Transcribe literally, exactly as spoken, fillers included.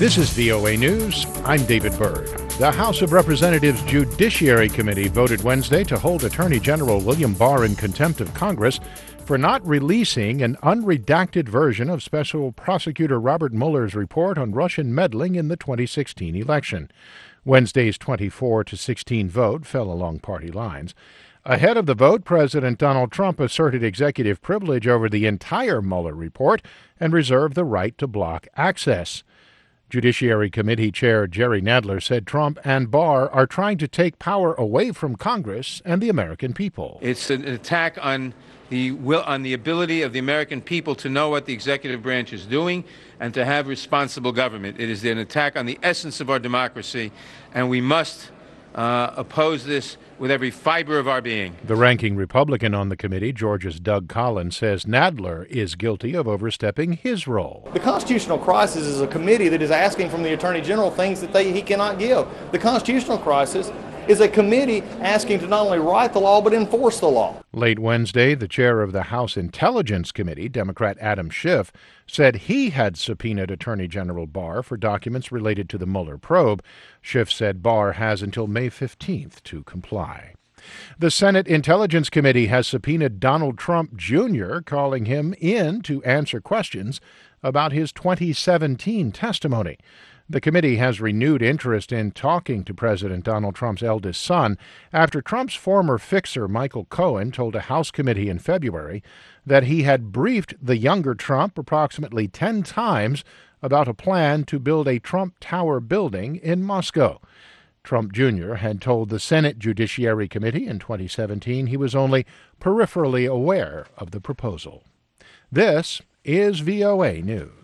This is V O A News. I'm David Byrd. The House of Representatives Judiciary Committee voted Wednesday to hold Attorney General William Barr in contempt of Congress for not releasing an unredacted version of Special Prosecutor Robert Mueller's report on Russian meddling in the twenty sixteen election. Wednesday's twenty-four to sixteen vote fell along party lines. Ahead of the vote, President Donald Trump asserted executive privilege over the entire Mueller report and reserved the right to block access. Judiciary Committee Chair Jerry Nadler said Trump and Barr are trying to take power away from Congress and the American people. It's an attack on the will, on the ability of the American people to know what the executive branch is doing and to have responsible government. It is an attack on the essence of our democracy, and we must uh, oppose this with every fiber of our being. The ranking Republican on the committee, Georgia's Doug Collins, says Nadler is guilty of overstepping his role. The Constitutional Crisis is a committee that is asking from the Attorney General things that they, he cannot give. The Constitutional Crisis is a committee asking to not only write the law but enforce the law. Late Wednesday, the chair of the House Intelligence Committee, Democrat Adam Schiff, said he had subpoenaed Attorney General Barr for documents related to the Mueller probe. Schiff said Barr has until May fifteenth to comply. The Senate Intelligence Committee has subpoenaed Donald Trump Junior, calling him in to answer questions about his twenty seventeen testimony. The committee has renewed interest in talking to President Donald Trump's eldest son after Trump's former fixer, Michael Cohen, told a House committee in February that he had briefed the younger Trump approximately ten times about a plan to build a Trump Tower building in Moscow. Trump Junior had told the Senate Judiciary Committee in twenty seventeen he was only peripherally aware of the proposal. This is V O A News.